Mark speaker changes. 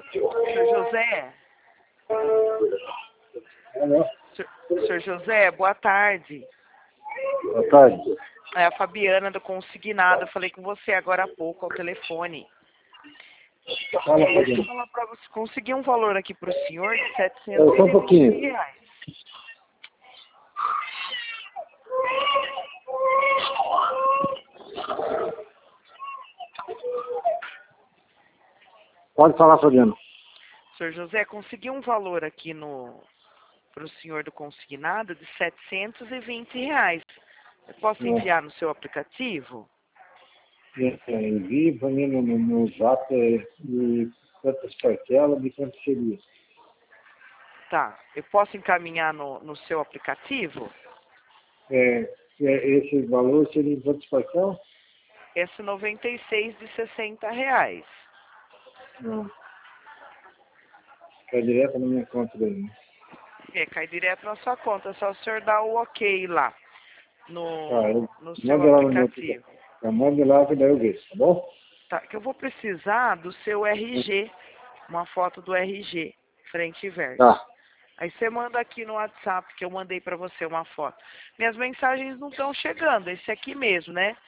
Speaker 1: Senhor José?
Speaker 2: Alô?
Speaker 1: Senhor José, boa tarde.
Speaker 2: Boa tarde.
Speaker 1: É a Fabiana do Consignado. Eu falei com você agora há pouco ao telefone.
Speaker 2: Fala,
Speaker 1: Deixa eu
Speaker 2: Fabiana.
Speaker 1: falar para você. Consegui um valor aqui para o senhor de
Speaker 2: Só um pouquinho.
Speaker 1: R$720.
Speaker 2: Pode falar, Fabiana.
Speaker 1: Senhor José, consegui um valor aqui para o senhor do Consignado de R$720. Eu posso enviar no seu aplicativo?
Speaker 2: Envie para mim no zap e quantas parcelas e quanto seria.
Speaker 1: Tá. Eu posso encaminhar no seu aplicativo?
Speaker 2: Esse valor seria em quantas parcelas?
Speaker 1: Esse 96 de R$60.
Speaker 2: Não. Cai direto na minha conta daí.
Speaker 1: Cai direto na sua conta. É só o senhor dar o ok lá no seu
Speaker 2: Manda lá no meu
Speaker 1: aplicativo.
Speaker 2: manda lá que daí eu vejo, tá bom?
Speaker 1: Tá, que eu vou precisar do seu RG. Uma foto do RG, frente e verso.
Speaker 2: Tá.
Speaker 1: Aí você manda aqui no WhatsApp, que eu mandei pra você uma foto. Minhas mensagens não estão chegando, esse aqui mesmo, né?